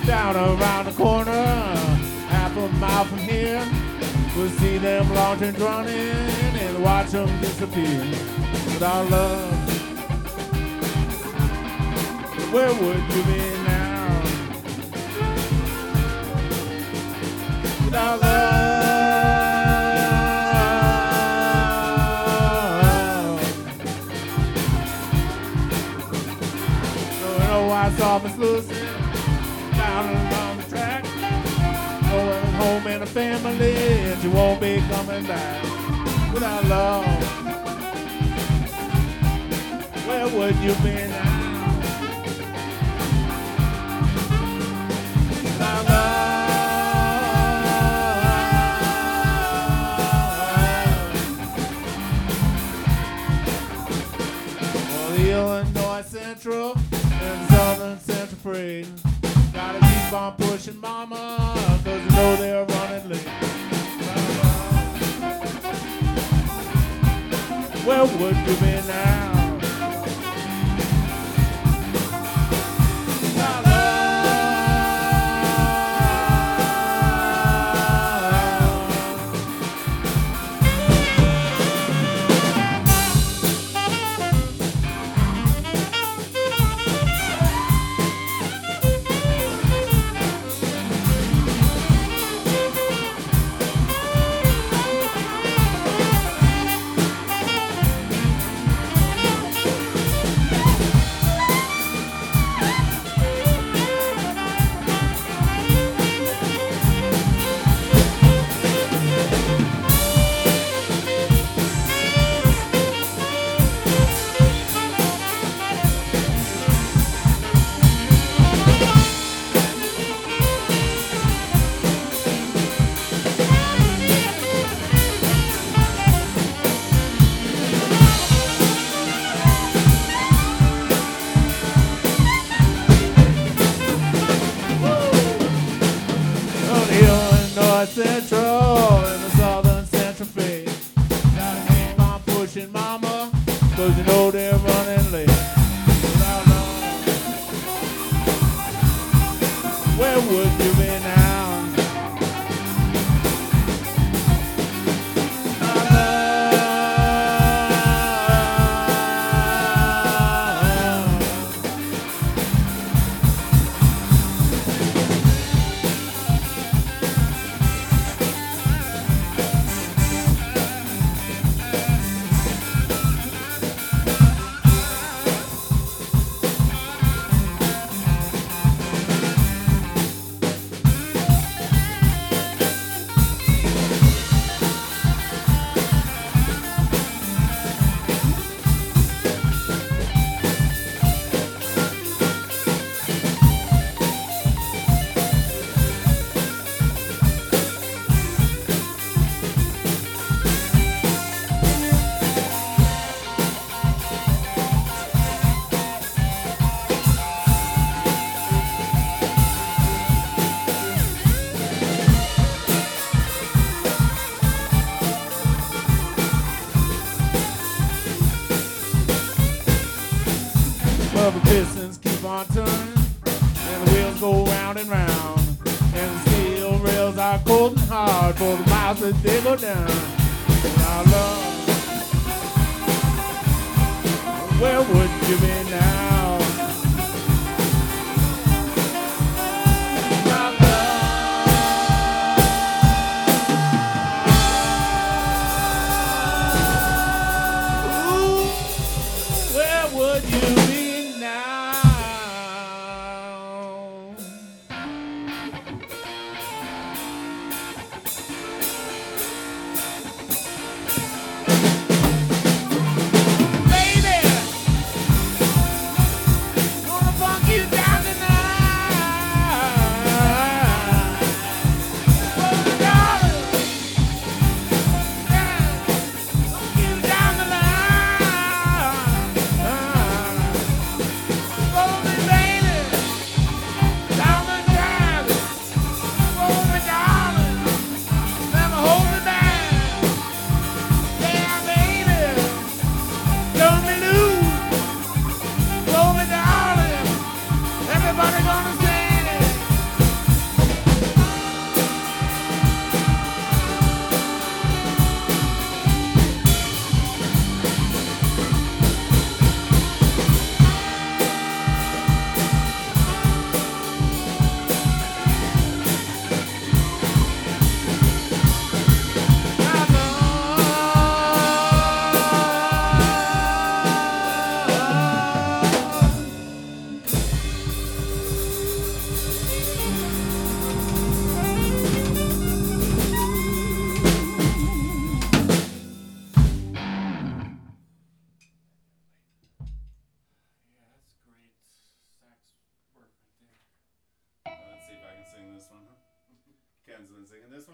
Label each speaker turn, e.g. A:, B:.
A: Down around the corner, half a mile from here, we'll see them lanterns running and watch them disappear. Without love, where would you be now? Without love, so you know I saw Miss Lucy down along the track, going home in a family, and she won't be coming back. Without love, where would you be now? Without love. Well, the Illinois Central and Southern Central Freight gotta keep on pushing, mama, 'cause you know they're running late. Where would you be now? Without love. Central and the Southern Central Freight gotta keep on pushing, mama, 'cause you know they're running late. Without love, where would you be now? Without Well, the pistons keep on turning, and the wheels go round and round, and the steel rails are cold and hard for the miles that they go down. Without love, where would you be now? Without love, ooh, where would you be now?
B: Friends, Lindsay, and this one